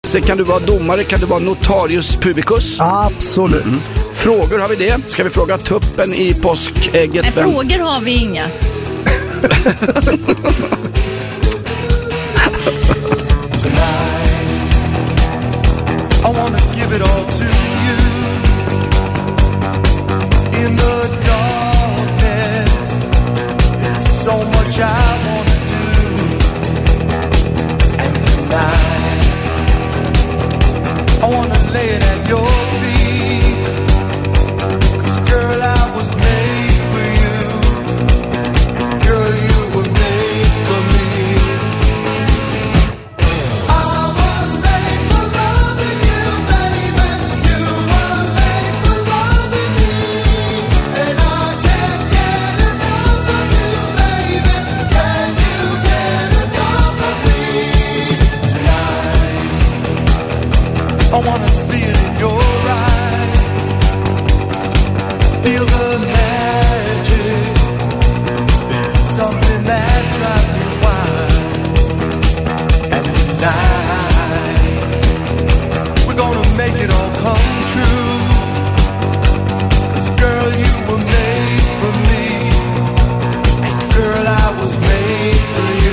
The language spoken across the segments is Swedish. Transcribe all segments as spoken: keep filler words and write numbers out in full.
Hasse, kan du vara domare? Kan du vara notarius publicus? Absolut. Mm. Frågor har vi det. Ska vi fråga tuppen i påskägget? Nej, frågor har vi inga. I wanna give it all to you. In the darkness, there's so much I wanna do. And tonight, I wanna lay it at your feet. 'Cause girl, I was made for you. And girl, you were made for me. I wanna see it in your eyes. Feel the magic. There's something that drives me wild. And tonight, we're gonna make it all come true. 'Cause girl, you were made for me. And girl, I was made for you.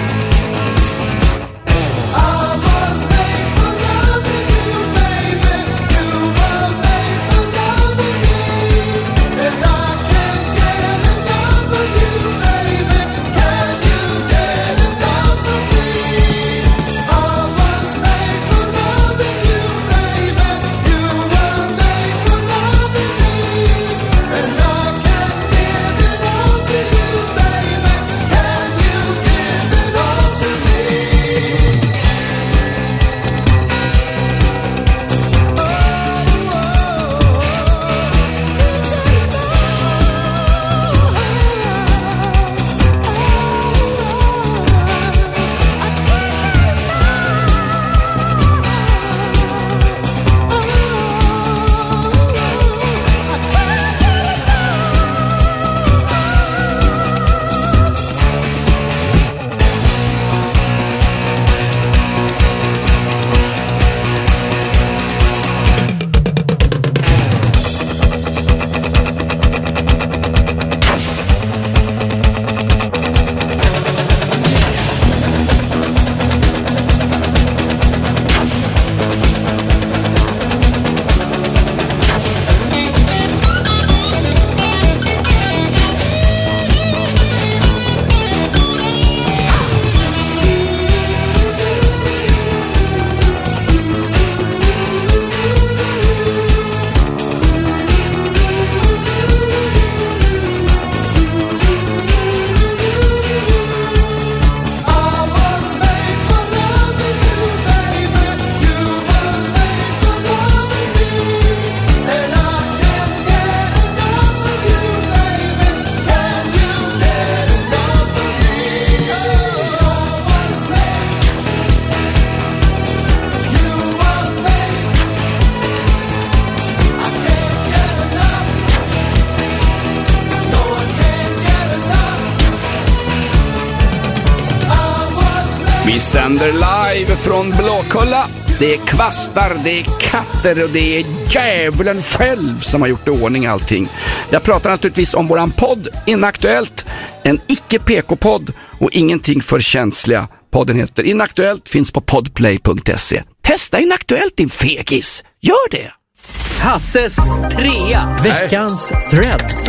Vi sänder live från Blåkulla. Det är kvastar, det är katter och det är djävulen själv som har gjort i ordning allting. Jag pratar naturligtvis om våran podd Inaktuellt, en icke-P K-podd och ingenting för känsliga. Podden heter Inaktuellt, finns på podplay punkt se. Testa Inaktuellt, din fegis. Gör det! Hasses trea, veckans threads.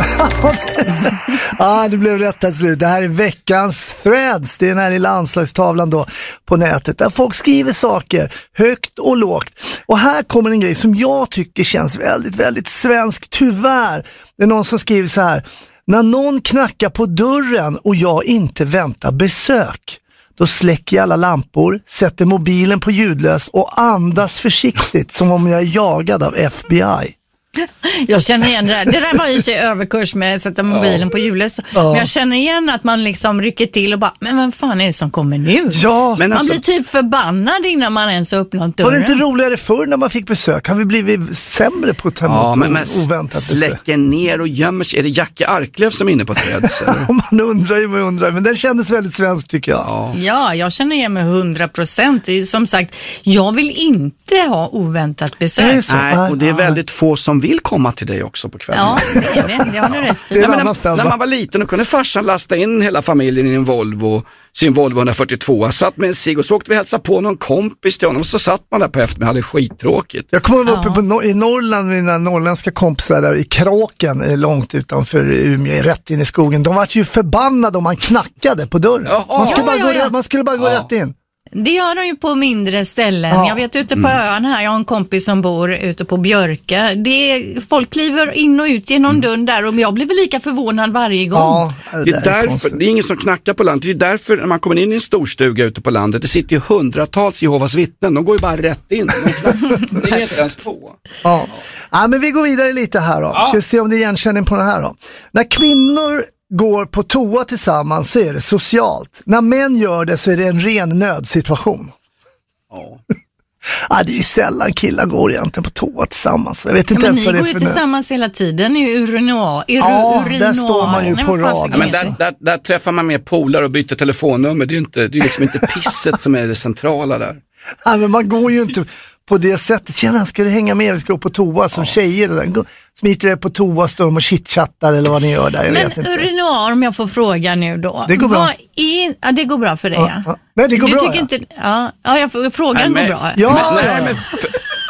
Ja, det blev rätt att slut. Det här är veckans threads. Det är den här lilla anslagstavlan då på nätet där folk skriver saker högt och lågt. Och här kommer en grej som jag tycker känns väldigt, väldigt svensk. Tyvärr. Det är någon som skriver så här: när någon knackar på dörren och jag inte väntar besök, då släcker jag alla lampor, sätter mobilen på ljudlös och andas försiktigt som om jag är jagad av F B I. Jag känner igen det där. Det där var ju sig överkurs med att sätta mobilen ja. på hjulet. Ja. Men jag känner igen att man liksom rycker till och bara, men vad fan är det som kommer nu? Ja. Men man alltså, blir typ förbannad innan man ens har öppnat dörren. Var det inte roligare förr när man fick besök? Har vi blivit sämre på att ta emot ja, men, men oväntat besök? Släcker ner och gömmer sig. Är det Jackie Arklöv som är inne på Threads? Man undrar ju, man undrar. Men den kändes väldigt svensk tycker jag. Ja, ja jag känner igen med hundra procent. Som sagt, jag vill inte ha oväntat besök. Nej, och det är väldigt få som vill komma till dig också på kvällen. Ja, det är det. Det har du rätt. Det är Nej, när, när man var liten och kunde farsan lasta in hela familjen i en Volvo, sin Volvo etthundrafyrtiotvå. Satt med en cigg och så åkte vi hälsa på någon kompis till honom och så satt man där på eftermiddagen och hade skittråkigt. Jag kommer ja. uppe på no- i Norrland, mina norrländska kompisar där i Kråken, långt utanför Umeå, rätt in i skogen. De var ju förbannade om man knackade på dörren. Ja, man, skulle ja, bara ja, ja. Gå, man skulle bara gå ja. rätt in. Det gör de ju på mindre ställen. Ja. Jag vet ute på mm. ön här, jag har en kompis som bor ute på Björka. Det är, folk kliver in och ut genom mm. dörren där och jag blir väl lika förvånad varje gång. Ja, det, det, är därför, är det är ingen som knackar på landet. Det är därför när man kommer in i en storstuga ute på landet, det sitter ju hundratals Jehovas vittnen. De går ju bara rätt in. Det är inte ens två. Ja. Ja, men vi går vidare lite här då. Ja. Ska vi se om det är igenkänning på det här då. När kvinnor går på toa tillsammans så är det socialt. När män gör det så är det en ren nödsituation. Ja. Ja, det är ju sällan killar går egentligen på toa tillsammans. Jag vet inte ja, men ens vad det är för ni går ju tillsammans nöd. Hela tiden i urinoar. Ur, ja, urinoar. Där står man ju Nej, på rad. Ja, men där, där, där träffar man med polare och byter telefonnummer. Det är ju inte, det är liksom inte pisset som är det centrala där. Ja, men man går ju inte på det sättet. Tjena, ska du hänga med? Vi ska gå på toa som ja. tjejer. Eller? Smiter det på toa, står de och chitchattar eller vad ni gör där. Jag men vet inte. urinoar, om jag får fråga nu då. Det går bra. Är, ja, det går bra för dig. Ja. Ja. Nej, det går du bra. Tycker Ja. Inte, ja, ja, jag får, frågan nej, går bra. Ja, men, ja. Nej, men för,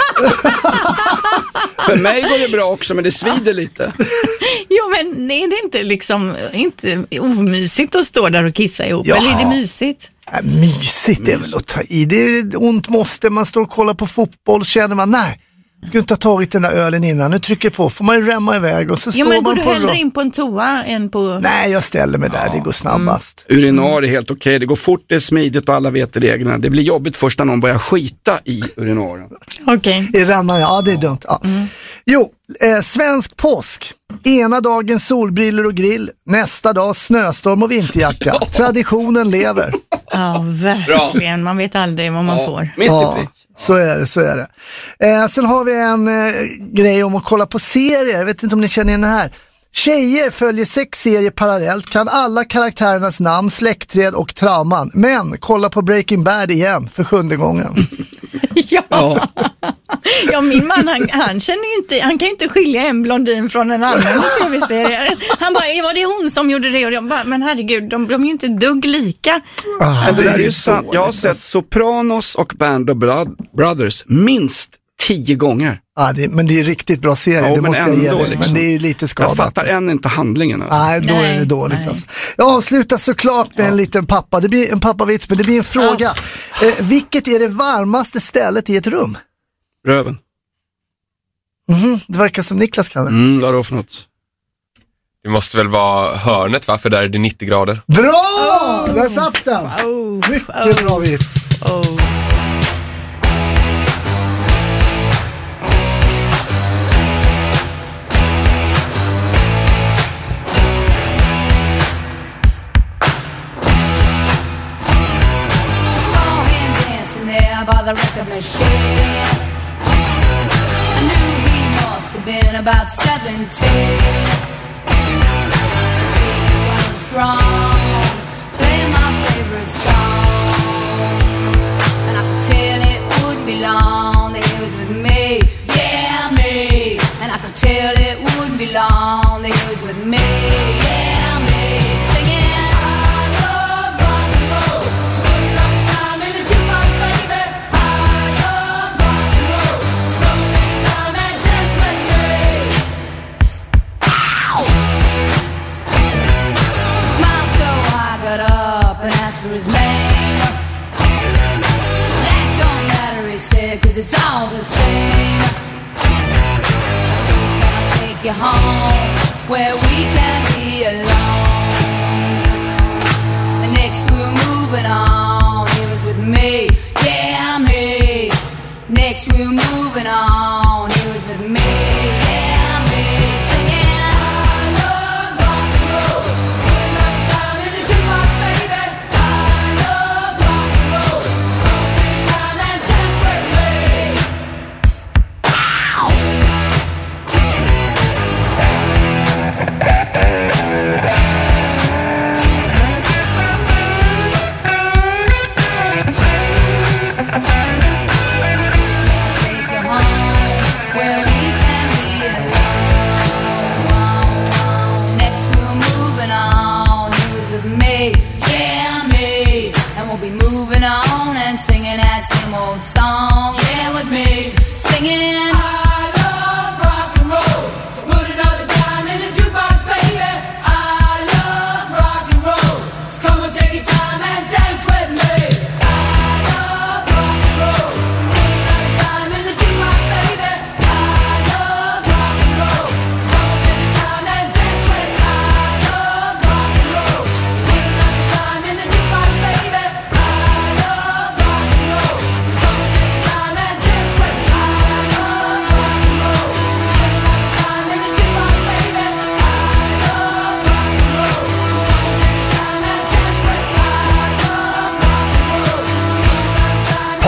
för mig går det bra också, men det svider lite. Jo, men är det inte liksom inte omysigt att stå där och kissa ihop? Ja. Eller är det mysigt? Ja, mysigt är väl att ta i. Det är ont måste. Man står och kollar på fotboll, känner man, nej, ska inte ha tagit den där ölen innan. Nu trycker på, får man ju rämma iväg och så jo, står men man går på... du hellre in på en toa än på... Nej, jag ställer mig där, ja. Det går snabbast. Mm. Urinar är helt okej, okay. Det går fort, det är smidigt och alla vet reglerna. Det blir jobbigt först när någon börjar skita i urinaren. Okej. Okay. I rännan, ja, det är dumt. Ja. Mm. Jo, eh, svensk påsk. Ena dagen solbriller och grill, nästa dag snöstorm och vinterjacka. Traditionen lever. Ja, verkligen. Man vet aldrig vad man ja, får. Ja, så är det, så är det. Eh, sen har vi en eh, grej om att kolla på serier. Jag vet inte om ni känner igen det här. Tjejer följer sex serier parallellt, kan alla karaktärernas namn, släktträd och trauman. Men kolla på Breaking Bad igen för sjunde gången. ja. ja. Ja, min man, han, han känner ju inte, han kan ju inte skilja en blondin från en annan i tv-serier. Han bara, var det hon som gjorde det? Och jag bara, men herregud, de, de är ju inte dugg lika. Ah, men det där är ju sant. Jag har sett Sopranos och Band of Brothers minst tio gånger. Ja, det, men det är riktigt bra serie, ja, det måste jag ge dig. Liksom. Men det är ju lite skadat. Jag fattar än inte handlingen. Alltså. Nej, då nej, är det dåligt. Alltså. Jag avslutar såklart med ja. en liten pappa. Det blir en pappavits, men det blir en fråga. Ja. Eh, vilket är det varmaste stället i ett rum? Röven. Mm-hmm. Det verkar som Niklas kan det. Mm, vad är det för något? Det måste väl vara hörnet, va? För där är det nittio grader. Bra! Oh! Där satt den! Oh! Mycket oh! bra vits. Oh. By the record machine, I knew he must have been about seventeen. He was strong, playing my favorite song, and I could tell it wouldn't be long that he was with me, yeah me. And I could tell it wouldn't be long that he was with me, yeah me. Singing. His name. That don't matter, he said, cause it's all the same. So can I take you home where we can be alone? And next we're moving on. He was with me, yeah me. Next we're moving on. He was with me, yeah.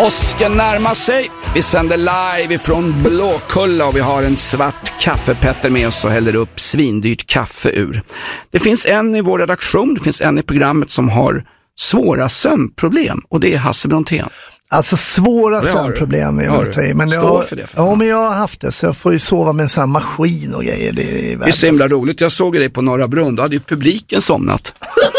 Påsken närmar sig. Vi sänder live ifrån Blåkulla och vi har en svart kaffepetter med oss och häller upp svindyrt kaffe ur. Det finns en i vår redaktion, det finns en i programmet som har svåra sömnproblem och det är Hasse Brontén. Alltså svåra Det har du. sömnproblem Det är har att ta i. du. Men Stå jag, för det, för ja, fan. men jag har haft det så jag får ju sova med en sån här maskin och grejer. Det är, Det är så himla roligt. Jag såg dig på Norra Brunn. Då hade ju publiken somnat.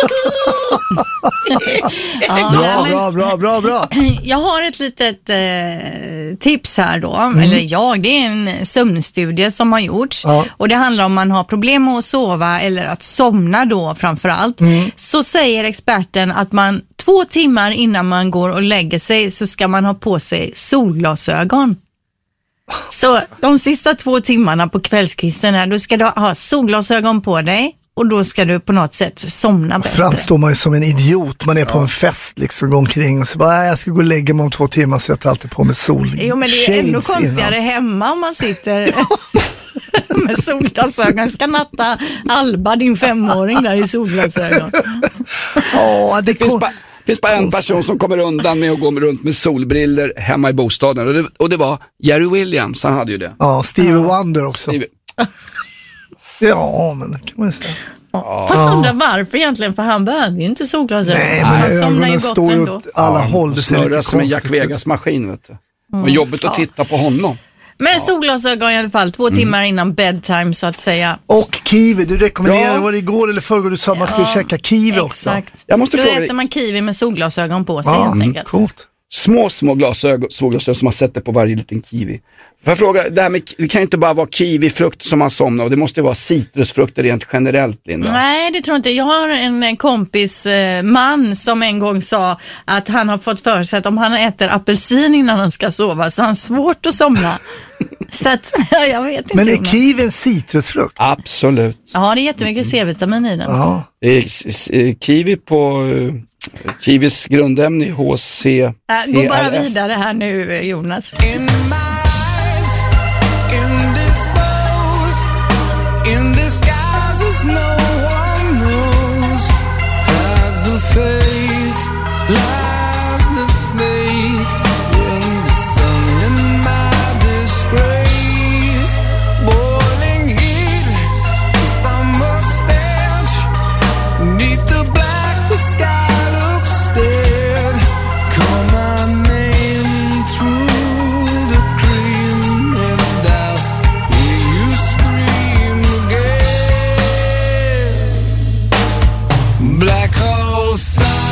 Ja, Bra, men- bra, bra, bra, bra. Jag har ett litet eh, tips här då, eller jag, det är en sömnstudie som har gjorts Ja. och det handlar om man har problem med att sova eller att somna då framförallt. Så säger experten att man två timmar innan man går och lägger sig så ska man ha på sig solglasögon. Så de sista två timmarna på kvällskvisten här, då ska du ha solglasögon på dig och då ska du på något sätt somna bättre. Framstår man ju som en idiot. Man är på en fest liksom, går omkring och så bara, "Nej, jag ska gå och lägga mig om två timmar så jag tar alltid på mig sol. Jo, men det är ändå shades konstigare innan." hemma om man sitter med solglasögon. Ska natta Alba, din femåring, där i solglasögon. Ja, det Det finns kom... bara, finns bara en person som kommer undan med att gå runt med solbriller hemma i bostaden och det, och det var Jerry Williams, han hade ju det. Ja, Stevie Wonder också. Stevie- Ja, men det kan man ju säga. Fast undrar varför egentligen, för han behöver ju inte solglasögon. Nej, men han somnar ju ögonen gott står ju ändå. åt alla håll. Det och ser snurrar lite som en Jack konstigt ut. Vegas-maskin, vet du. Och jobbigt att titta på honom. Men solglasögon i alla fall, två timmar innan bedtime så att säga. Och kiwi, du rekommenderade, Ja. var det igår eller förrgår du sa att man skulle käka kiwi också? Exakt. Jag måste Då fråga äter dig- man kiwi med solglasögon på sig Ja, helt enkelt. coolt. Små, små glasögon, solglasögon som man sätter på varje liten kiwi. Får jag fråga, det, här med, det kan ju inte bara vara kiwifrukt som man somnar av, det måste vara citrusfrukter rent generellt, Linda. Nej, det tror jag inte. Jag har en kompis eh, man som en gång sa att han har fått för sig att om han äter apelsin innan han ska sova så har han svårt att somna. Så att, jag vet inte. Men är Jonas. kiwi en citrusfrukt? Absolut. Ja, det är jättemycket C-vitamin i den. Ja. Det är s- s- eh, kiwi på uh, kiwis grundämne H C. Äh, gå bara T R F. vidare här nu, eh, Jonas. In my eyes, indisposed, in disguises no one knows. Hides the face, lies the snake. In the sun, in my disgrace, boiling heat, summer stench. Neath the black, the sky looks dead. Call my name through the cream and I'll hear you scream again. Black hole sun.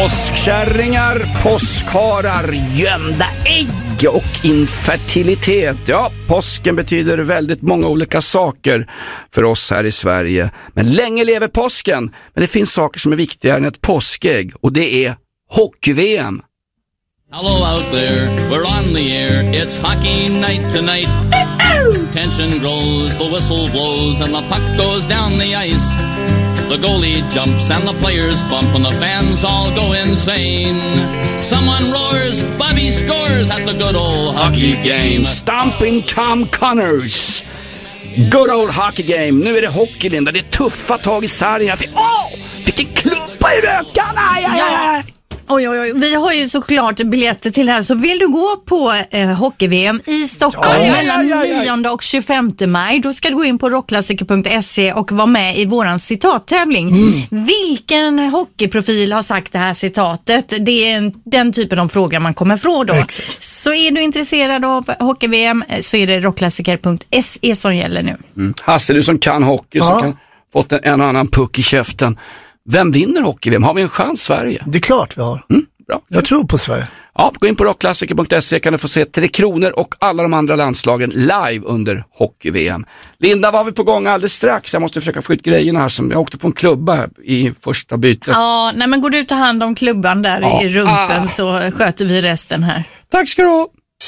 Påskkärringar, påskharar, gömda ägg och infertilitet. Ja, påsken betyder väldigt många olika saker för oss här i Sverige. Men länge lever påsken. Men det finns saker som är viktigare än ett påskägg, och det är hockey-V M. Hello out there, we're on the air, it's hockey night tonight. Tension grows, the whistle blows, and the puck goes down the ice. The goalie jumps and the players bump and the fans all go insane. Someone roars, Bobby scores at the good old hockey game. Stomping Tom Connors. Good old hockey game. Nu är det hockey, Linda. Det är tuffa tag i sargen. Åh! Oh! Fick en klumpa i rökan! Aj, aj, aj. Oj, oj, oj. Vi har ju såklart biljetter till det här, så vill du gå på eh, hockey-V M i Stockholm ja, ja, mellan ja, ja, ja. nionde och tjugofemte maj, då ska du gå in på rockklassiker punkt se och vara med i våran citattävling. Mm. Vilken hockeyprofil har sagt det här citatet? Det är en, den typen av fråga man kommer från då. Exakt. Så är du intresserad av hockey-V M så är det rockklassiker punkt se som gäller nu. Mm. Hasse, du som kan hockey, ja. som kan fått en, en och annan puck i käften. Vem vinner hockey-V M? Har vi en chans, Sverige? Det är klart vi har. Mm, bra. Jag tror på Sverige. Ja, gå in på rockklassiker punkt se kan du få se Tre Kronor och alla de andra landslagen live under hockey-V M. Linda, var vi på gång alldeles strax? Jag måste försöka få ut grejerna här. Som jag åkte på en klubba i första bytet. Ja, nej, men går du ut och hand om klubban där ja. i rumpen ah. så sköter vi resten här. Tack ska du ha.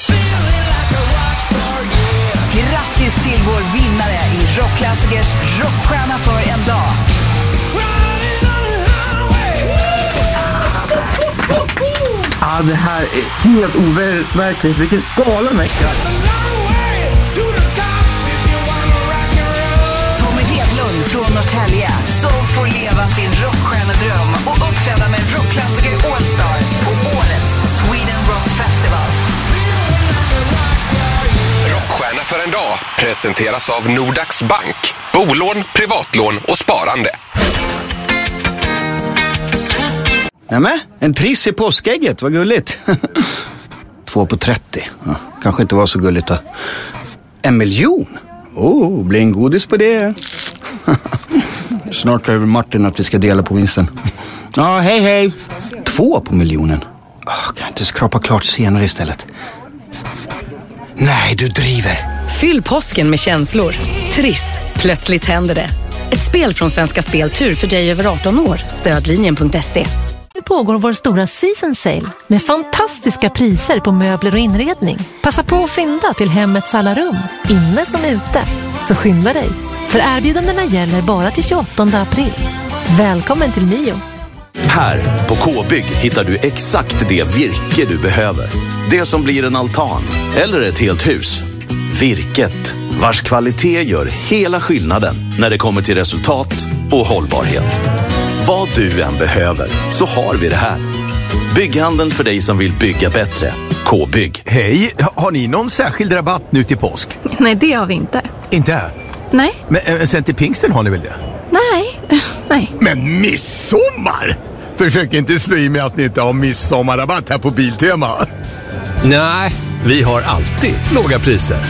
Grattis till vår vinnare i Rockklassikers rockstjärna för en dag. Ja, det här är helt overkligt. Vilken galen vecka. Tommy Hedlund från Norrtälje som får leva sin rockstjärnedröm och uppträda med rockklassiker All Stars på årets Sweden Rock Festival. Rockstjärna för en dag presenteras av Nordax Bank. Bolån, privatlån och sparande. Nämen, en triss i påskägget, vad gulligt. Två på trettio, ja, kanske inte var så gulligt då. En miljon? Oh, blir en godis på det. Snart kräver Martin att vi ska dela på vinsten. Ja, hej hej. Två på miljonen. Oh, kan jag inte skrapa klart senare istället? Nej, du driver. Fyll påsken med känslor. Triss, plötsligt händer det. Ett spel från Svenska Speltur för dig över arton år. Stödlinjen punkt se. Nu pågår vår stora season sale med fantastiska priser på möbler och inredning. Passa på att fynda till hemmets alla rum, inne som ute. Så skynda dig, för erbjudandena gäller bara till tjugoåttonde april. Välkommen till Mio. Här på K-bygg hittar du exakt det virke du behöver. Det som blir en altan eller ett helt hus. Virket, vars kvalitet gör hela skillnaden när det kommer till resultat och hållbarhet. Vad du än behöver så har vi det här. Bygghandeln för dig som vill bygga bättre. K-bygg. Hej, har ni någon särskild rabatt nu till påsk? Nej, det har vi inte. Inte? Nej. Men äh, sen till pingsten har ni väl det? Nej, nej. Men midsommar! Försök inte slå i mig att ni inte har midsommarrabatt här på Biltema. Nej, vi har alltid låga priser.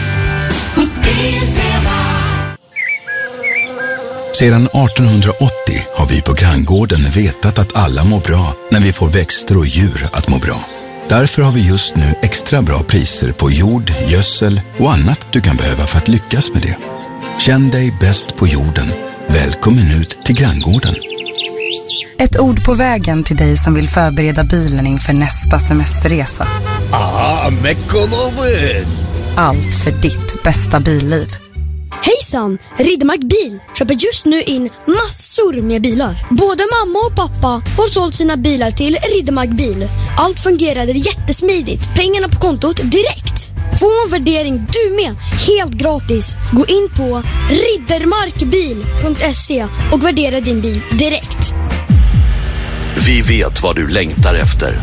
Sedan artonhundraåttio har vi på Granngården vetat att alla mår bra när vi får växter och djur att må bra. Därför har vi just nu extra bra priser på jord, gödsel och annat du kan behöva för att lyckas med det. Känn dig bäst på jorden. Välkommen ut till Granngården. Ett ord på vägen till dig som vill förbereda bilen inför nästa semesterresa. Ah, mekonomen! Allt för ditt bästa billiv. Hejsan! Riddermark Bil köper just nu in massor med bilar. Både mamma och pappa har sålt sina bilar till Riddermark Bil. Allt fungerade jättesmidigt. Pengarna på kontot direkt. Få en värdering du med, helt gratis. Gå in på riddermarkbil punkt se och värdera din bil direkt. Vi vet vad du längtar efter.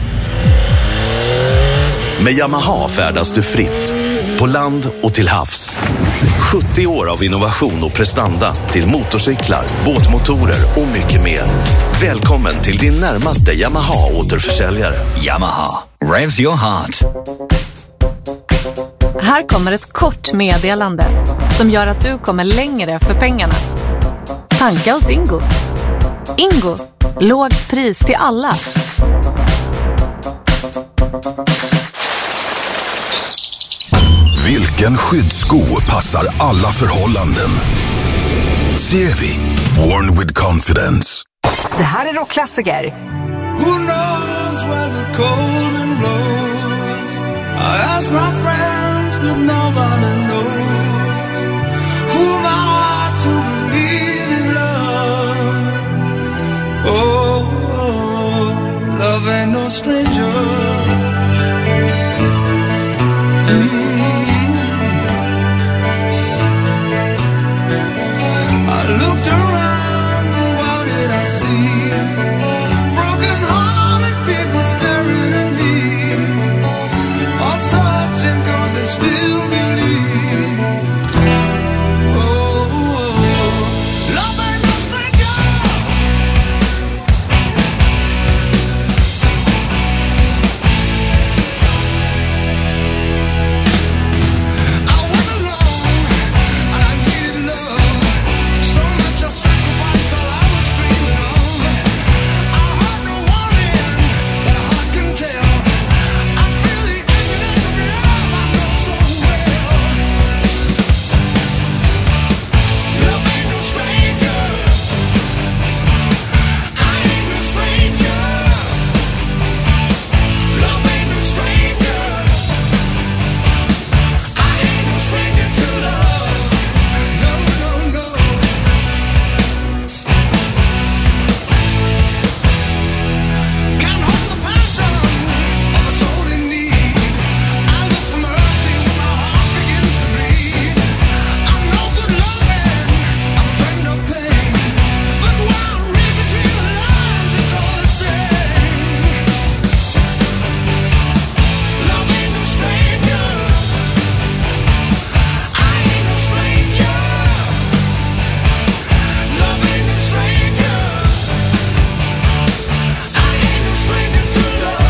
Med Yamaha färdas du fritt. På land och till havs. sjuttio år av innovation och prestanda till motorcyklar, båtmotorer och mycket mer. Välkommen till din närmaste Yamaha-återförsäljare. Yamaha, revs your heart. Här kommer ett kort meddelande som gör att du kommer längre för pengarna. Tanka hos Ingo. Ingo, lågt pris till alla. Vilken skyddssko passar alla förhållanden? Sievi, worn with confidence. Det här är rockklassiker. Who knows where the cold wind blows? I ask my friends, but nobody knows. Who am I to believe in love? Oh, love ain't no stranger. Looked around, and what did I see? Broken-hearted people staring at me, all touching 'cause they still believe. Oh, love ain't no stranger. I went alone, and I needed love. So much I sacrificed all I was dreaming of. I heard no warning, but a heart can tell. I feel the emptiness of love I know so well. Love ain't no stranger. I ain't no stranger. Love ain't no stranger. I ain't no stranger to love. No, no, no. Can't hold the passion of a soul in need. I look for mercy when my heart begins to bleed. I'm no good loving, I'm a friend of pain. But when I read between the lines, it's all the same. Love ain't no stranger. I ain't no stranger. Love ain't no stranger. I ain't no stranger to love.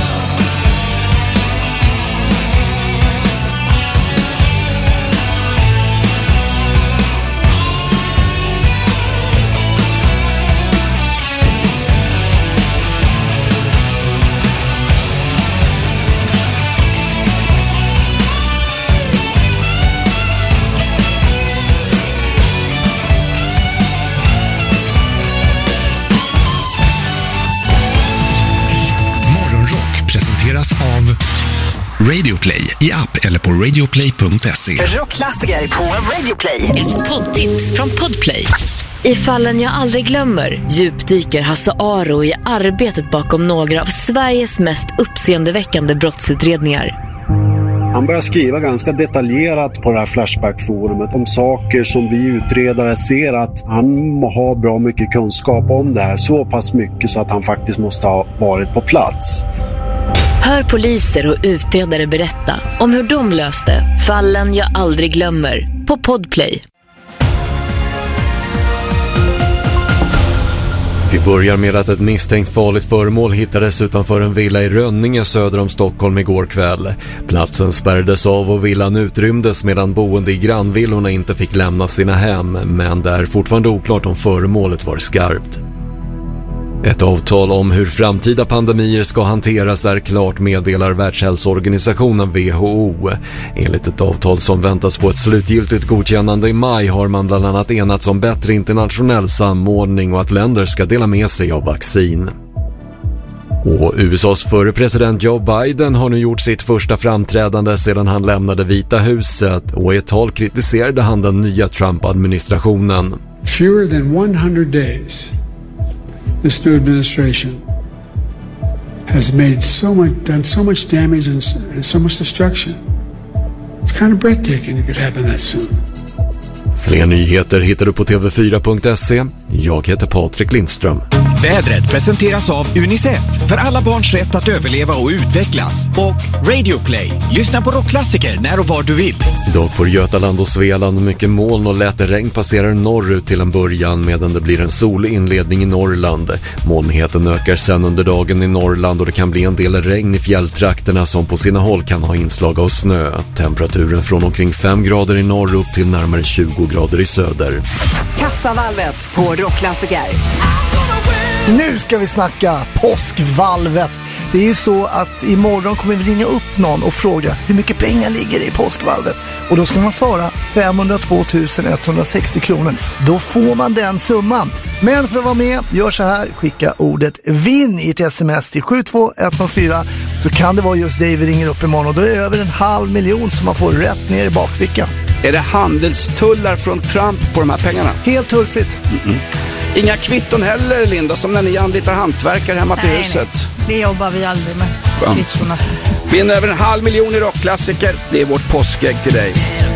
Morgonrock presenteras av Radioplay i app eller på radioplay punkt se. Rockklassiker på Radioplay. Ett poddtips från Podplay. I fallen jag aldrig glömmer djupdyker Hasse Aro i arbetet bakom några av Sveriges mest uppseendeväckande brottsutredningar. Han börjar skriva ganska detaljerat på det här Flashback-forumet om saker som vi utredare ser att han har bra mycket kunskap om det här. Så pass mycket så att han faktiskt måste ha varit på plats. Hör poliser och utredare berätta om hur de löste fallen jag aldrig glömmer på Podplay. Vi börjar med att ett misstänkt farligt föremål hittades utanför en villa i Rönninge söder om Stockholm igår kväll. Platsen spärrades av och villan utrymdes medan boende i grannvillorna inte fick lämna sina hem, men det är fortfarande oklart om föremålet var skarpt. Ett avtal om hur framtida pandemier ska hanteras är klart, meddelar Världshälsoorganisationen W H O. Enligt ett avtal som väntas få ett slutgiltigt godkännande i maj har man bland annat enats om bättre internationell samordning och att länder ska dela med sig av vaccin. Och U S A:s förre president Joe Biden har nu gjort sitt första framträdande sedan han lämnade Vita huset, och i ett tal kritiserade han den nya Trump-administrationen. Fewer than one hundred days. This new administration has made so much, done so much damage and, and so much destruction. It's kind of breathtaking it could happen that soon. Fler nyheter hittar du på T V fyra punkt se. Jag heter Patrik Lindström. Vädret presenteras av Unicef för alla barns rätt att överleva och utvecklas. Och Radioplay. Lyssna på rockklassiker när och var du vill. Idag får Götaland och Svealand mycket moln och lätt regn passerar norrut till en början, medan det blir en solig inledning i Norrland. Molnigheten ökar sen under dagen i Norrland och det kan bli en del regn i fjälltrakterna som på sina håll kan ha inslag av snö. Temperaturen från omkring fem grader i norr upp till närmare tjugo grader i söder. Kassavalvet på rockklassiker. I'm gonna win. Nu ska vi snacka påskvalvet. Det är ju så att imorgon kommer vi ringa upp någon och fråga hur mycket pengar ligger det i påskvalvet. Och då ska man svara femhundratvå tusen etthundrasextio kronor. Då får man den summan. Men för att vara med, gör så här. Skicka ordet vinn i ett sms till sju två ett noll fyra. Så kan det vara just dig vi ringer upp imorgon. Och då är det över en halv miljon som man får rätt ner i bakfickan. Är det handelstullar från Trump på de här pengarna? Helt tullfritt. Mm-mm. Inga kvitton heller, Linda, som när ni anlitar hantverkare hemma till nej, huset. Nej, det jobbar vi aldrig med. Kvittorna. Vinn över en halv miljon i rockklassiker. Det är vårt påskägg till dig.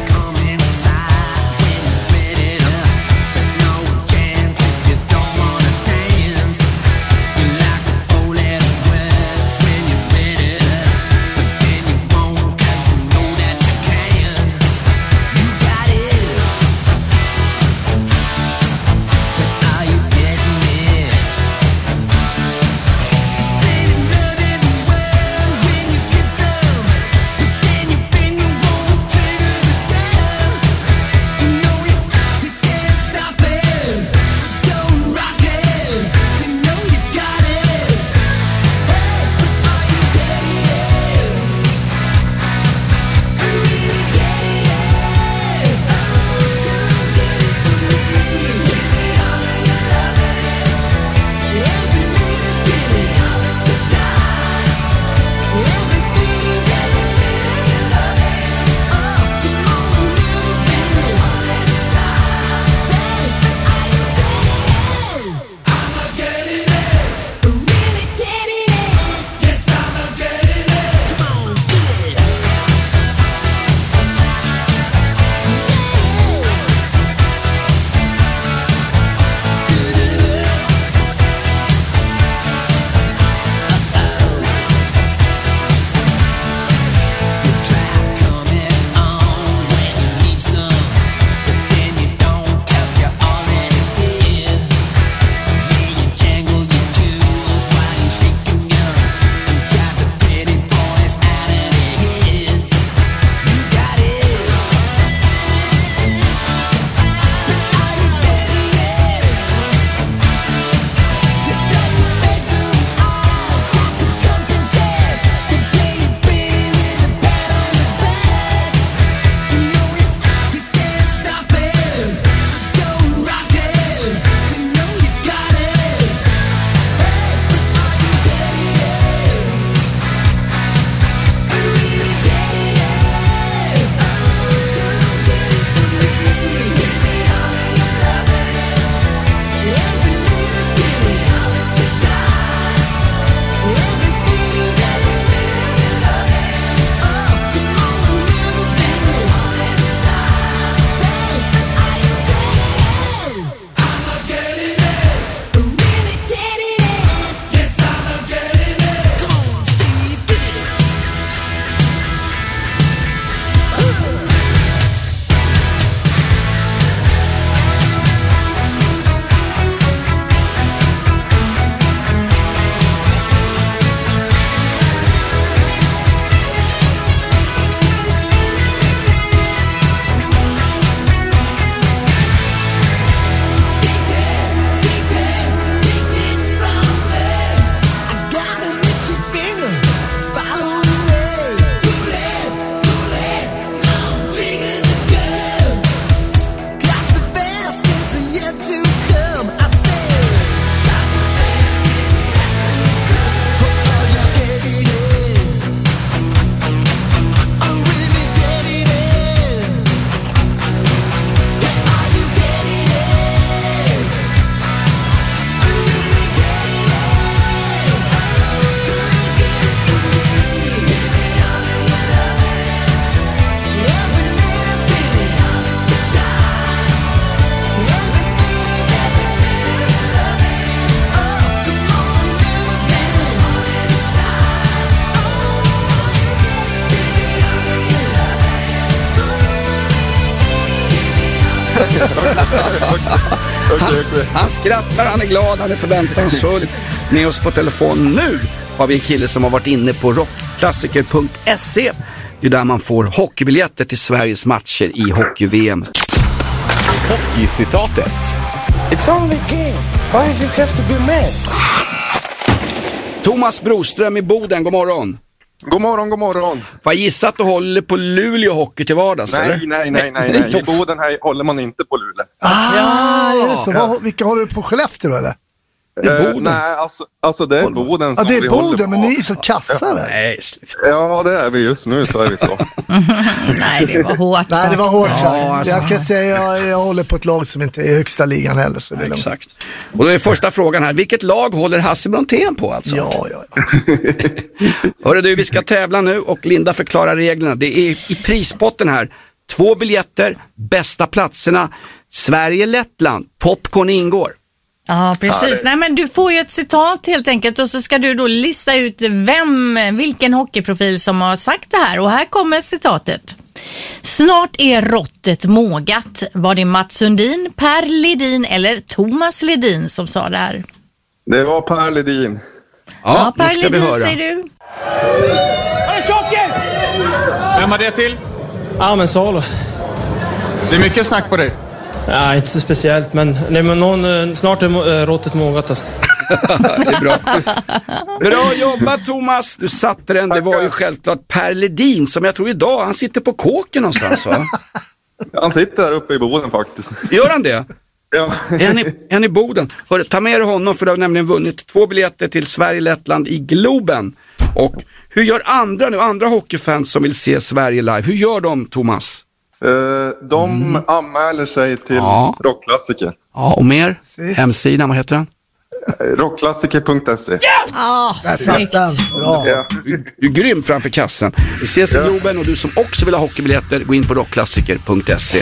Han, han skrattar, han är glad, han är förväntansfull. Med oss på telefon nu har vi en kille som har varit inne på rockklassiker punkt se. Det är där man får hockeybiljetter till Sveriges matcher i hockey-V M. Hockeycitatet. It's only a game. Why do you have to be mad? Thomas Broström i Boden, god morgon. God morgon, god morgon. Får jag gissa att du håller på Luleå hockey till vardags, nej, eller? Nej, nej, nej, nej. I Boden här håller man inte på Luleå. Ah, ja, är det så? Ja. Vad, vilka håller du på Skellefteå då, eller? Uh, nej, alltså, alltså det är Boden ja, som det är vi Boden, håller på. Men ni är så kassa, ja. väl? Nej, ja, det är vi just nu, så är vi så. Nej, det var hårt sagt. Nej, det var hårt sagt. Ja, alltså. Jag ska säga, jag, jag håller på ett lag som inte är i högsta ligan heller. Så det är exakt. Och då är första frågan här, vilket lag håller Hasse Brontén på alltså? Ja, ja, ja. Hörru du, vi ska tävla nu och Linda förklarar reglerna. Det är i prispotten här. Två biljetter, bästa platserna, Sverige-Lettland, popcorn ingår. Ja, precis. Nej, men du får ju ett citat helt enkelt och så ska du då lista ut vem, vilken hockeyprofil som har sagt det här. Och här kommer citatet. Snart är råttet mågat. Var det Mats Sundin, Per Ledin eller Thomas Ledin som sa det här? Det var Per Ledin. Ja, ja Per nu ska Ledin vi höra. säger du. Vem var det till? Ja, men Salo. Det är mycket snack på dig. Ja, inte så speciellt, men, nej, men någon, snart är äh, råttet mågat. Alltså. Det är bra. Bra jobbat Thomas, du satte den. Det var ju självklart Per Ledin som jag tror idag, han sitter på kåken någonstans, va? Han sitter där uppe i Boden faktiskt. Gör han det? Ja. Är han i, är han i Boden? Hörru, ta med dig honom för du har nämligen vunnit två biljetter till Sverige-Lettland i Globen. Och hur gör andra nu, andra hockeyfans som vill se Sverige live? Hur gör de, Thomas? Uh, de mm. anmäler sig till ja. Rockklassiker. Ja, och mer? Precis. Hemsidan, vad heter den? rockklassiker punkt se. Ja! Ah, snyggt. Ja. Du, du är grym framför kassan. Vi ses i Globen och du som också vill ha hockeybiljetter, gå in på rockklassiker punkt se.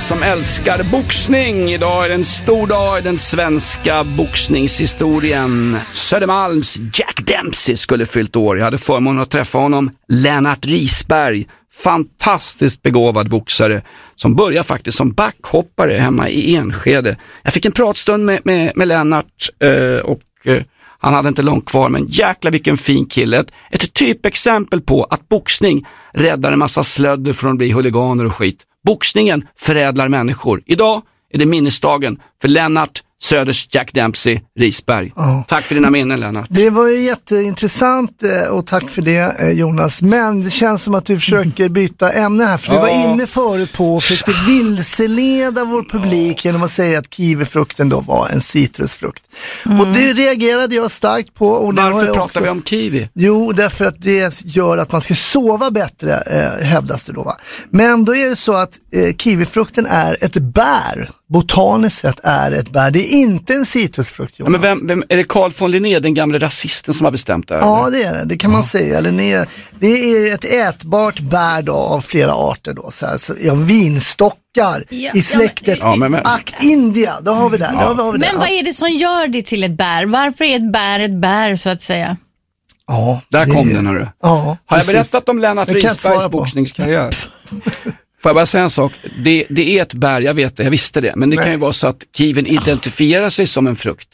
som älskar boxning. Idag är det en stor dag i den svenska boxningshistorien. Södermalms Jack Dempsey skulle fyllt år. Jag hade förmånen att träffa honom. Lennart Risberg, fantastiskt begåvad boxare som börjar faktiskt som backhoppare hemma i Enskede. Jag fick en pratstund med, med, med Lennart eh, och eh, han hade inte långt kvar, men jäkla vilken fin kille. Ett typexempel på att boxning räddar en massa slödder från att bli huliganer och skit. Boxningen förädlar människor. Idag är det minnesdagen för Lennart Söders Jack Dempsey Risberg. Oh. Tack för dina minnen, Lennart. Det var ju jätteintressant och tack för det, Jonas. Men det känns som att du försöker byta ämne här. För du var inne förut på och försökte vilseleda vår publik genom att säga att kiwifrukten då var en citrusfrukt. Mm. Och det reagerade jag starkt på. Och det Varför pratar också... vi om kiwi? Jo, därför att det gör att man ska sova bättre, eh, hävdas det då, va? Men då är det så att eh, kiwifrukten är ett bär. Botaniskt sett är ett bär. Det är inte en citrusfrukt, Jonas. Ja, men vem, vem, är det Carl von Linné, den gamla rasisten som har bestämt det här? Ja, det är det. Det kan man ja. säga. Linné, det är ett ätbart bär då, av flera arter. Då, så här, så, ja, vinstockar ja, i släktet. Ja, men, men, Akt India, då har vi det. Ja. Då har vi men det. vad är det som gör det till ett bär? Varför är ett bär ett bär, så att säga? Ja, där kom den, hörru. Ja, har jag berättat om Lennart Risbergs boxningskarriär? Får jag bara säga en sak? Det, det är ett bär, jag vet det, jag visste det. Men det Nej. kan ju vara så att kiwin identifierar sig som en frukt.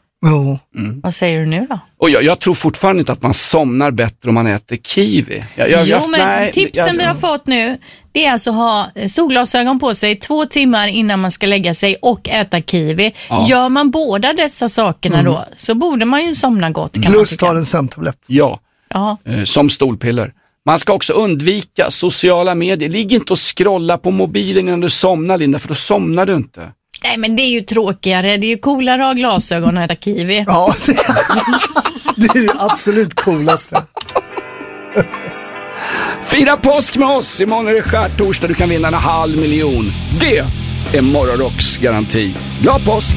Oh. Mm. Vad säger du nu då? Och jag, jag tror fortfarande inte att man somnar bättre om man äter kiwi. Jag, jag, jo, jag, men nej, tipsen jag, vi har fått nu, det är alltså att ha solglasögon på sig två timmar innan man ska lägga sig och äta kiwi. Ja. Gör man båda dessa sakerna mm. då, så borde man ju somna gott. Kan Plus ta en sömntablett. Ja, ja. Eh, som stolpiller. Man ska också undvika sociala medier. Ligg inte och scrolla på mobilen innan du somnar, Linda, för då somnar du inte. Nej, men det är ju tråkigare. Det är ju coolare att ha glasögon och äta kiwi. Ja, det är det absolut coolaste. Fira påsk med oss. Imorgon är det skärtorsdag. Du kan vinna en halv miljon. Det är Morgonrocks garanti. Glad påsk!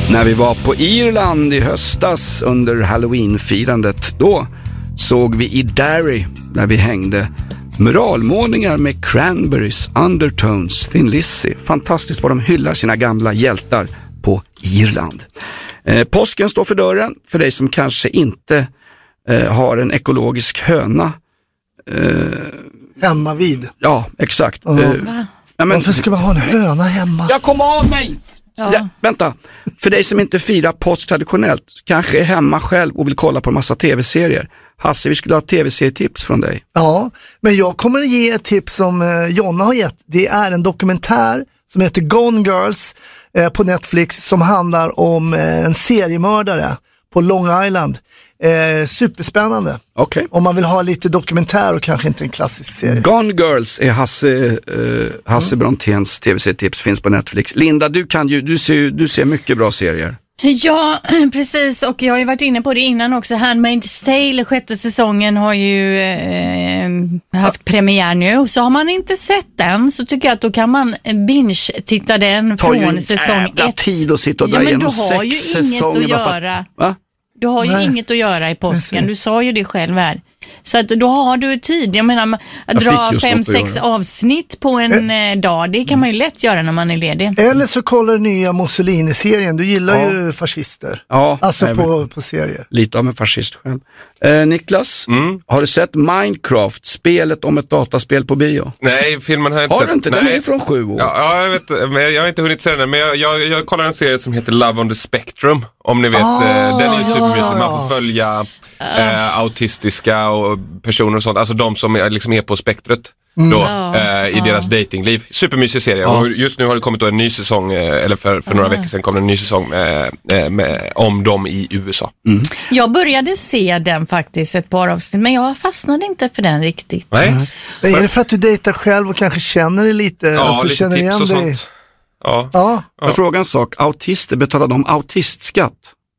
När vi var på Irland i höstas under Halloween-firandet, då såg vi i Derry, där vi hängde, muralmålningar med Cranberries, Undertones, Thin Lizzy. Fantastiskt vad de hyllar sina gamla hjältar på Irland. Eh, påsken står för dörren för dig som kanske inte eh, har en ekologisk höna. Eh, hemma vid. Ja, exakt. Uh-huh. Eh, ja, men, varför ska man ha en höna hemma? Jag kom av mig! Ja. Ja, vänta, för dig som inte firar påsk traditionellt, kanske är hemma själv och vill kolla på en massa tv-serier. Hasse, vi skulle ha tv-serietips från dig. Ja, men jag kommer att ge ett tips som eh, Jonna har gett. Det är en dokumentär som heter Gone Girls eh, på Netflix som handlar om eh, en seriemördare på Long Island. Eh, superspännande. Okay. Om man vill ha lite dokumentär och kanske inte en klassisk serie. Gone Girls är Hasse, eh, Hasse mm. Bronténs tv-serietips, finns på Netflix. Linda, du, kan ju, du, ser, du ser mycket bra serier. Ja, precis, och jag har ju varit inne på det innan också. Handmaid's Tale, sjätte säsongen har ju eh, haft premiär nu. Så har man inte sett den så tycker jag att då kan man binge-titta den Ta från ju säsong ett. tid att sitta och dra ja, igenom sex säsonger. Du har ju inget att göra. Va? Du har ju Nej. inget att göra i påsken, Precis. du sa ju det själv här. Så att då har du tid, jag menar att Jag dra fick fem, just något att sex göra. avsnitt på en eh. dag, det kan man ju lätt göra när man är ledig. Eller så kollar du nya Mussolini-serien. Du gillar Ja. ju fascister. Ja, Alltså nej, på, på serier. lite av en fascist själv. Eh, Niklas, Mm. har du sett Minecraft, spelet om ett dataspel på bio? Nej, filmen har jag inte Har sett. du inte? Den Nej. är från sju år. Ja, ja, jag vet, men jag har inte hunnit se den, men jag, jag, jag kollar en serie som heter Love on the Spectrum, om ni vet. Ah, eh, den är ju ja, supermysig, ja, ja. man får följa eh, autistiska och personer och sånt, alltså de som är, liksom är på spektret Mm. då, Ja, eh, i ja. deras datingliv. Supermysig serie. Ja. Och just nu har det kommit då en ny säsong, eh, eller för, för några veckor sedan kom det en ny säsong med, eh, med, om dem i U S A. Mm. Jag började se den faktiskt ett par avsnitt, men jag fastnade inte för den riktigt. Nej? Men är det för att du dejtar själv och kanske känner dig lite? Ja, alltså, lite känner tips igen och dig? sånt. Ja. Ja. Jag frågar en sak, autister, betalar de autistskatt?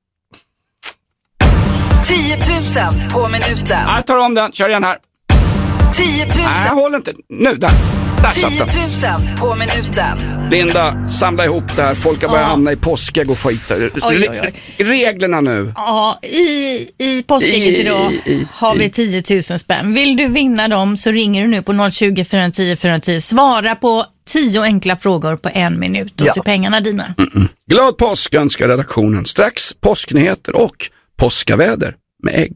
tio tusen på minuten. Jag tar om den, kör igen här. tio Nej, jag tusen. håller inte. Nu, där. Där satt tio den. tusen på minuten. Linda, samla ihop det här. Folk har börjat Ja. hamna i påskägg och skit. Oj, oj, oj. Reglerna nu. Ja, i, i påskägget I- idag i- i- har vi tio tusen spänn. Vill du vinna dem så ringer du nu på noll tjugo, fyra tio, fyra tio. Svara på tio enkla frågor på en minut och Ja. så är pengarna dina. Glad påsk önskar redaktionen. Strax påsknyheter och påskaväder med ägg.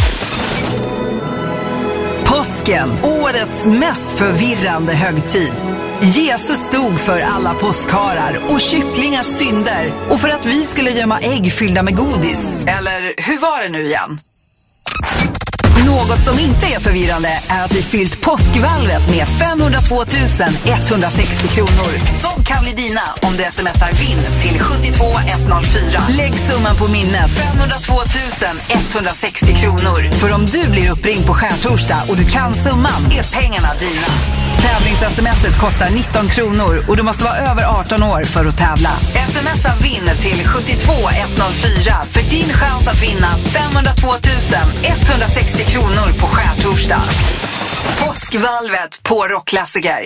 Påsken, årets mest förvirrande högtid. Jesus stod för alla påskharar och kycklingars synder och för att vi skulle gömma ägg fyllda med godis. Eller hur var det nu igen? Något som inte är förvirrande är att vi fyllt påskvalvet med femhundratvå tusen etthundrasextio kronor. Som kan bli dina om du smsar vinn till sjuttiotvå etthundrafyra. Lägg summan på minnet femhundratvå tusen etthundrasextio kronor. För om du blir uppringd på skärtorsdag och du kan summan är pengarna dina. Tävlings-smset kostar nitton kronor och du måste vara över arton år för att tävla. Smsa vinn till sjuttiotvå etthundrafyra för din chans att vinna femhundratvå tusen etthundrasextio kronor på skärtorsdag. Påskvalvet på Rockklassiker.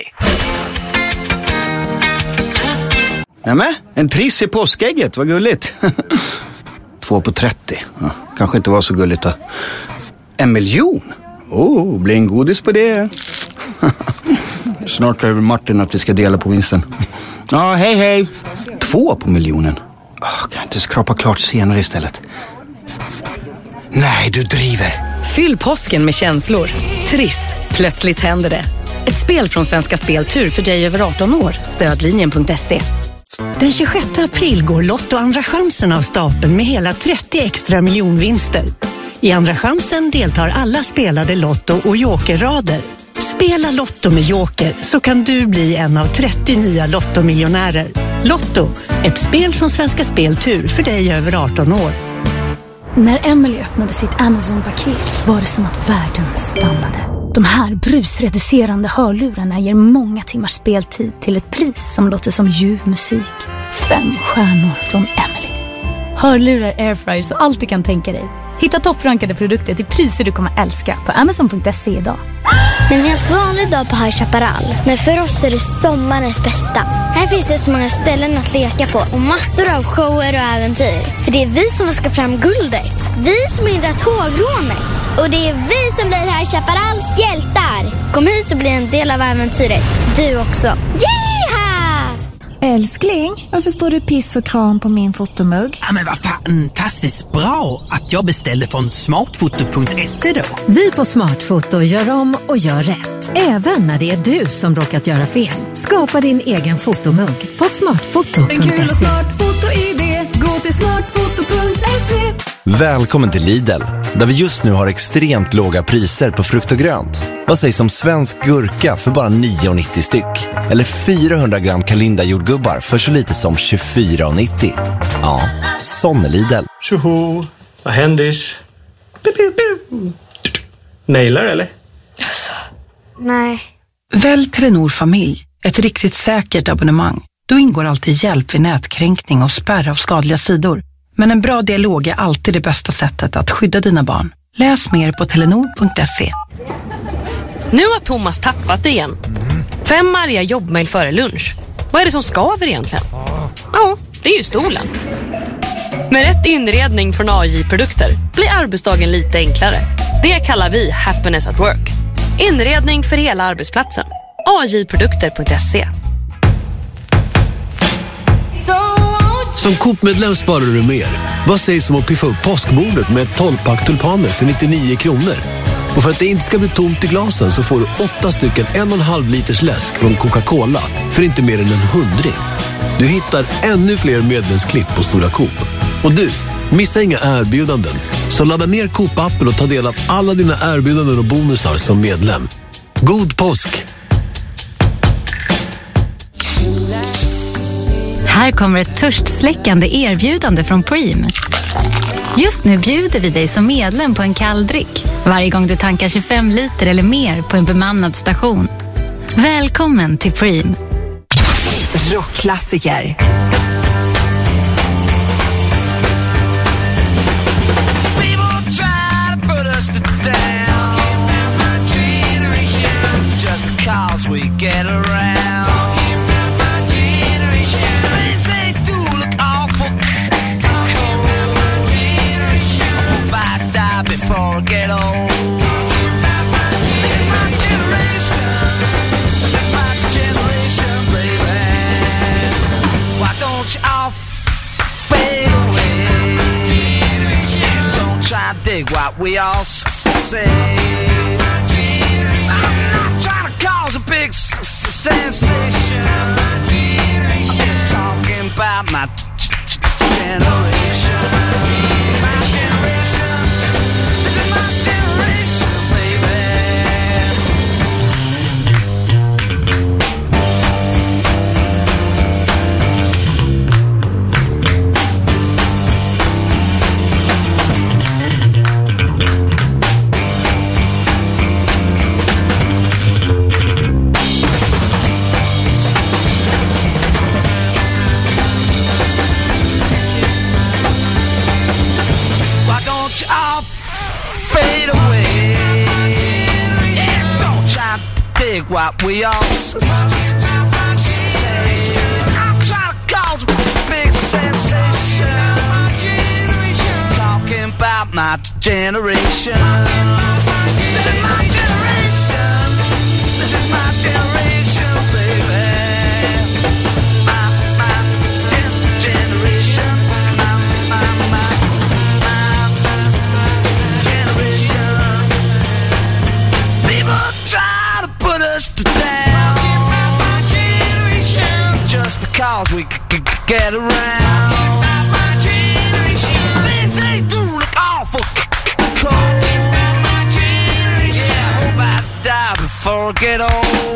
Nämen, en triss i påskägget, vad gulligt. Två på trettio, ja, kanske inte var så gulligt då. En miljon? Oh, blir en godis på det. Snart över Martin att vi ska dela på vinsten. Ja, hej hej. Två på miljonen. Oh, kan jag inte skrapa klart senare istället? Nej, du driver. Fyll påsken med känslor. Triss. Plötsligt händer det. Ett spel från Svenska Speltur för dig över arton år. Stödlinjen punkt se. Den tjugosjätte april går Lotto andra chansen av stapeln med hela trettio extra miljonvinster. I andra chansen deltar alla spelade Lotto och jokerrader. Spela Lotto med joker så kan du bli en av trettio nya Lotto-miljonärer. Lotto, ett spel från Svenska Speltur för dig över arton år. När Emily öppnade sitt Amazon-paket var det som att världen stannade. De här brusreducerande hörlurarna ger många timmars speltid till ett pris som låter som ljuv musik. Fem stjärnor från Emily. Hörlurar, airfryers och allt du kan tänka dig. Hitta topprankade produkter till priser du kommer älska på amazon punkt se idag. Det är en helt vanlig dag på High Chaparral. Men för oss är det sommarens bästa. Här finns det så många ställen att leka på och massor av shower och äventyr. För det är vi som ska fram guldet. Vi som hindrar tågrånet. Och det är vi som blir High Chaparrals hjältar. Kom hit och bli en del av äventyret. Du också. Yeeha! Älskling, varför står det piss och kram på min fotomugg? Ja, men vad fantastiskt bra att jag beställde från smartfoto punkt se då. Vi på Smartfoto gör om och gör rätt. Även när det är du som råkat göra fel. Skapa din egen fotomugg på smartfoto punkt se. En kul och smartfoto-idé. Gå till smartfoto punkt se. Välkommen till Lidl, där vi just nu har extremt låga priser på frukt och grönt. Vad sägs om svensk gurka för bara nio nittio styck? Eller fyrahundra gram Kalinda jordgubbar för så lite som tjugofyra nittio? Ja, sån är Lidl. Tjoho, vad händer? Mailar eller? Nej. Välj Telenor familj, ett riktigt säkert abonnemang. Då ingår alltid hjälp vid nätkränkning och spärr av skadliga sidor. Men en bra dialog är alltid det bästa sättet att skydda dina barn. Läs mer på telenor punkt se. Nu har Thomas tappat igen. Fem arga jobbmail före lunch. Vad är det som skaver egentligen? Ja, det är ju stolen. Med rätt inredning från A J-produkter blir arbetsdagen lite enklare. Det kallar vi happiness at work. Inredning för hela arbetsplatsen. A J produkter punkt se. Som Coop-medlem sparar du mer. Vad sägs om att piffa upp påskbordet med ett tolv-pack tulpaner för nittionio kronor? Och för att det inte ska bli tomt i glasen så får du åtta stycken en och en halv liters läsk från Coca-Cola för inte mer än en hundring. Du hittar ännu fler medlemsklipp på Stora Coop. Och du, missa inga erbjudanden. Så ladda ner Coop-appen och ta del av alla dina erbjudanden och bonusar som medlem. God påsk! Här kommer ett törstsläckande erbjudande från Preem. Just nu bjuder vi dig som medlem på en kall dryck varje gång du tankar tjugofem liter eller mer på en bemannad station. Välkommen till Preem. Rockklassiker. Get old. This is my generation. This is my generation, baby. Why don't you all fade away? Don't try to dig what we all say. I'm not trying to cause a big s- s- sensation. I'm just talking about my g- g- generation. My generation. What we all s- s- s- say. I'm trying to cause a big sensation. Just talking about my generation. This is my generation. This is my generation, baby. My, my gen- generation. My, my, my, my, my generation. People try to put us to down just because we c- c- get around. Things they do look awful c- cold. Yeah, I hope I die before I get old.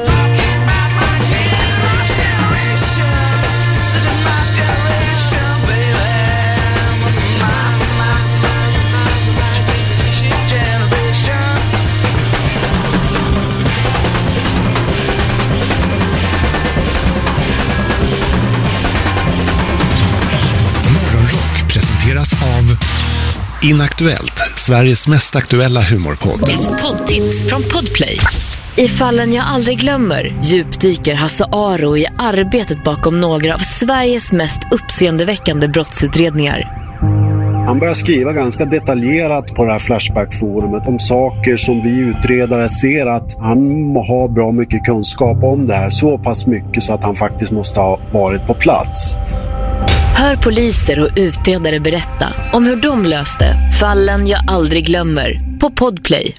Presenteras av Inaktuellt, Sveriges mest aktuella humorpodd. Ett poddtips från Podplay. I fallen jag aldrig glömmer djupdyker Hasse Aro i arbetet bakom några av Sveriges mest uppseendeväckande brottsutredningar. Han börjar skriva ganska detaljerat på det här Flashback-forumet om saker som vi utredare ser att han har bra mycket kunskap om det här. Så pass mycket så att han faktiskt måste ha varit på plats. Hör poliser och utredare berätta om hur de löste fallen jag aldrig glömmer på Podplay.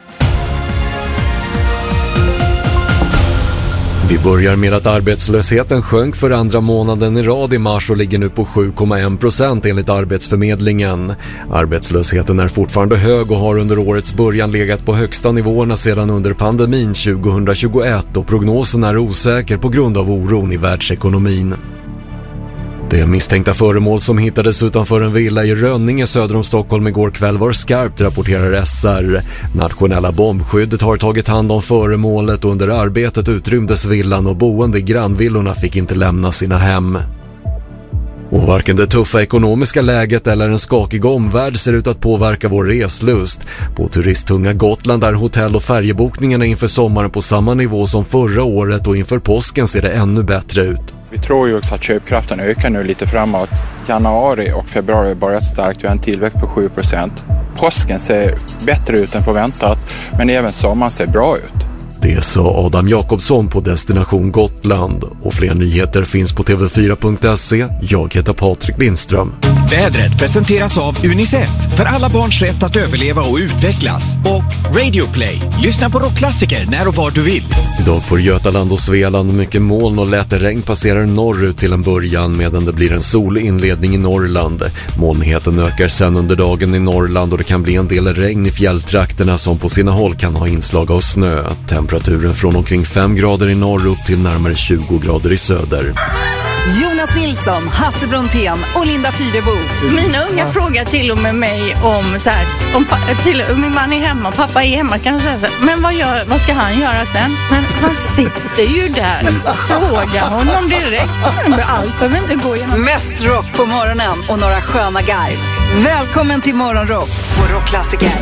Vi börjar med att arbetslösheten sjönk för andra månaden i rad i mars och ligger nu på sju komma en procent enligt Arbetsförmedlingen. Arbetslösheten är fortfarande hög och har under årets början legat på högsta nivåerna sedan under pandemin tjugohundratjugoett och prognosen är osäker på grund av oron i världsekonomin. Det misstänkta föremål som hittades utanför en villa i Rönninge söder om Stockholm igår kväll var skarpt, rapporterar S R. Nationella bombskyddet har tagit hand om föremålet och under arbetet utrymdes villan och boende i grannvillorna fick inte lämna sina hem. Och varken det tuffa ekonomiska läget eller en skakig omvärld ser ut att påverka vår reslust. På turisttunga Gotland är hotell- och färjebokningarna inför sommaren på samma nivå som förra året och inför påsken ser det ännu bättre ut. Vi tror ju också att köpkraften ökar nu lite framåt. Januari och februari har börjat starkt. Vi har en tillväxt på sju procent. Påsken ser bättre ut än förväntat, men även sommaren ser bra ut. Det sa Adam Jakobsson på Destination Gotland. Och fler nyheter finns på t v fyra punkt se. Jag heter Patrik Lindström. Vädret presenteras av Unicef för alla barns rätt att överleva och utvecklas. Och Radio Play. Lyssna på rockklassiker när och var du vill. Idag får Götaland och Svealand mycket moln och lätt regn passerar norrut till en början medan det blir en solig inledning i Norrland. Molnigheten ökar sen under dagen i Norrland och det kan bli en del regn i fjälltrakterna som på sina håll kan ha inslag av snö. Temperaturen från omkring fem grader i norr upp till närmare tjugo grader i söder. Jonas Nilsson, Hasse Brontén och Linda Fyrebo. Mina unga ja. frågar till och med mig om så här, om, till, om min man är hemma, pappa är hemma, kan jag säga så här, men vad, gör, vad ska han göra sen? Men han sitter ju där. Fråga honom direkt. Allt behöver inte gå igenom. Mest rock på morgonen och några sköna guide. Välkommen till Morgonrock på Rockklassiker.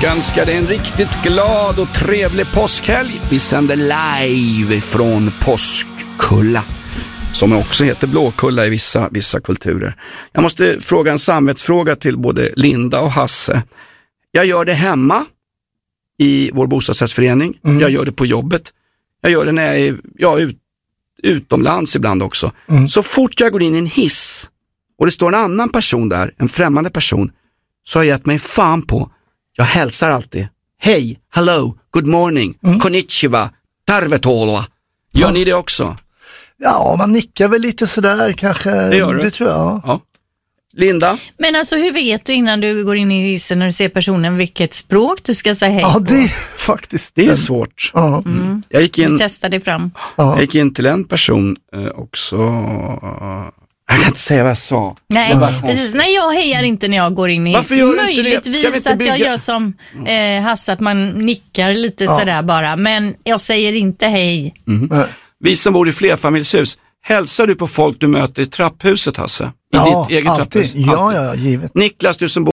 och önskar dig en riktigt glad och trevlig påskhelg. Vi sänder live från Påskkulla, som också heter Blåkulla i vissa, vissa kulturer. Jag måste fråga en samvetsfråga till både Linda och Hasse. Jag gör det hemma i vår bostadsrättsförening. Mm. Jag gör det på jobbet. Jag gör det när jag är ja, ut, utomlands ibland också. Mm. Så fort jag går in i en hiss och det står en annan person där, en främmande person, så har jag gett mig fan på. Jag hälsar alltid. Hej, hello, good morning, mm. konnichiwa, tarvetolva. Gör ja. ni det också? Ja, man nickar väl lite sådär kanske. Det gör du? Det tror jag. Ja. Linda? Men alltså hur vet du innan du går in i hissen när du ser personen vilket språk du ska säga hej ja, på? Ja, det är faktiskt. Det är svårt. Ja. Mm. Jag gick in, du testade fram. Jag gick in till en person eh, också. Jag kan inte säga vad jag sa. Nej, precis. Nej, jag hejar inte när jag går in i Varför gör möjligtvis inte att jag gör som eh, Hasse, att man nickar lite ja. sådär bara. Men jag säger inte hej. Mm. Vi som bor i flerfamiljshus, hälsar du på folk du möter i trapphuset, Hasse? I ja, ditt eget alltid. trapphus? Ja, ja, givet. Niklas, du som bor